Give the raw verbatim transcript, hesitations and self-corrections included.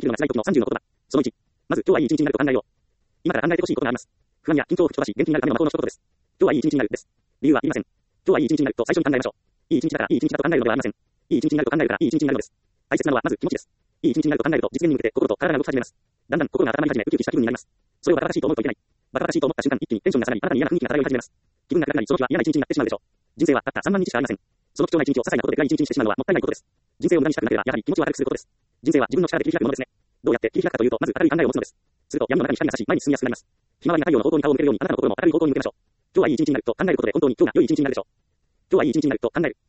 るのが辛い時のさんじゅうの言葉。そのいち。まず、今日はいい一日になると考えよう。今から考えてほしいことがあります。不安や緊張を吹き飛ばし、元気になるための魔法の一言です。今日はいい一日になるです。理由はいりません。今日はいい一日になると最初に考えましょう。いい一日だからいい一日だと考えるのではありません。いい一日になると考えるからいい一日になるのです。大切なのはまず気持ちです。いい一日になると考えると実現に向けて心と体が動き始めます。だんだん心が温まり始めウキウキした気分になります。それをバカバカしいと思うといけない。バカバカしいと思った瞬間一気にテンションが下がり新たに嫌な雰囲気が漂い始めます。気分が暗くなりその日は嫌な一日になってしまうでしょう。人生はたったさんまんにちしかありません。その貴重な一日を些細なことで暗い一日にしてしまうのはもったいないことです。人生を無駄にしたくなければやはり気持ちを明るくすることです。人生は自分の力で切り開くものですね。どうやって切り開くかというとまず明るい考えを持つのです。すると闇の中に光が差し前に進みやすくなります。ひまわりが太陽の方向に顔を向けるようにあなたの心も明るい方向に向けましょう。今日はいい一日になると考えることで本当に今日が良い一日になるでしょう。今日はいい一日になると考える。